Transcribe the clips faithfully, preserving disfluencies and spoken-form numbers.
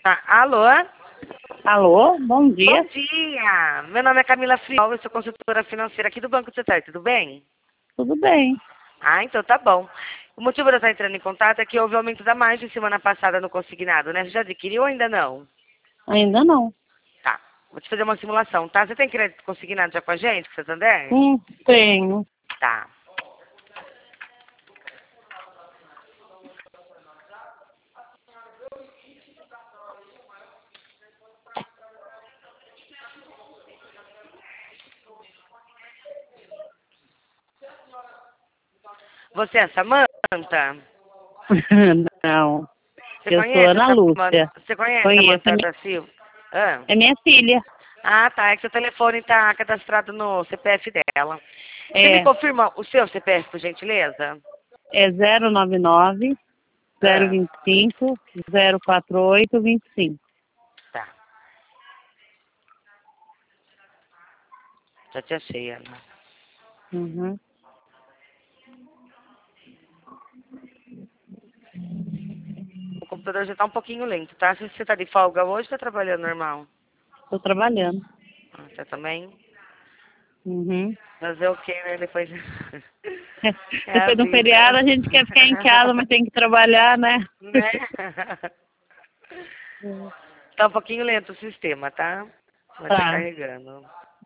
Tá. Alô? Alô, bom dia. Bom dia! Meu nome é Camila Friol, eu sou consultora financeira aqui do Banco Setor, tudo bem? Tudo bem? Ah, então tá bom. O motivo de eu estar entrando em contato é que houve aumento da margem semana passada no consignado, né? Você já adquiriu ou ainda não? Ainda não. Tá. Vou te fazer uma simulação, tá? Você tem crédito consignado já com a gente, com o Santander? Hum, tenho. Tá. Você é a Samanta? Não. Você Eu sou conhece a Ana Samanta? Lúcia. Você conhece a Conheço. É Samanta minha, da Silva? Ah. é minha filha. Ah, tá. É que seu telefone está cadastrado no C P F dela. Você me É, confirma o seu C P F, por gentileza? é zero nove nove, zero Ah, vinte e cinco, zero quatro oito, vinte e cinco. tá. Já te achei, Ana. Uhum. O computador já está um pouquinho lento, tá? Se você está de folga hoje, está trabalhando normal? Estou trabalhando. Ah, você também? Uhum. Fazer o quê, né? Depois... É a Depois do vida. feriado a gente quer ficar em casa, mas tem que trabalhar, né? Né? Tá um pouquinho lento o sistema, tá? Mas tá Tá. carregando.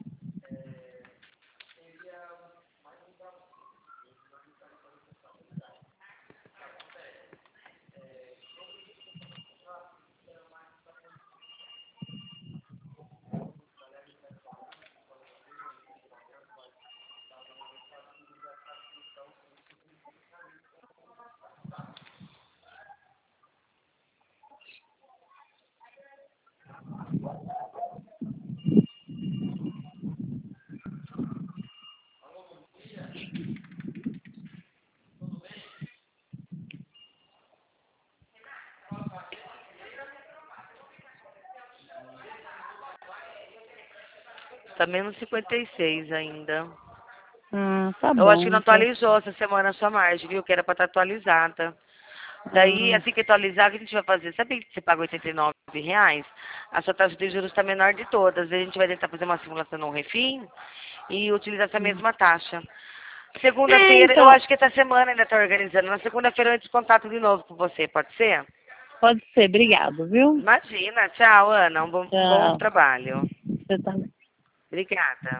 Tá menos cinquenta e seis ainda. Ah, tá Eu acho que bom, não então. atualizou essa semana a sua margem, viu? Que era pra estar atualizada. Daí, Ah, assim que atualizar, o que a gente vai fazer? Sabe que você paga oitenta e nove reais? A sua taxa de juros está menor de todas. A gente vai tentar fazer uma simulação no Refim e utilizar essa hum. mesma taxa. É, Segunda-feira, eu então, acho que essa semana ainda está organizando. Na segunda-feira eu entro em contato de novo com você, pode ser? pode ser. Obrigado, viu? Imagina. Tchau, Ana. Um bom, um bom Tchau. trabalho. Você também. Obrigada.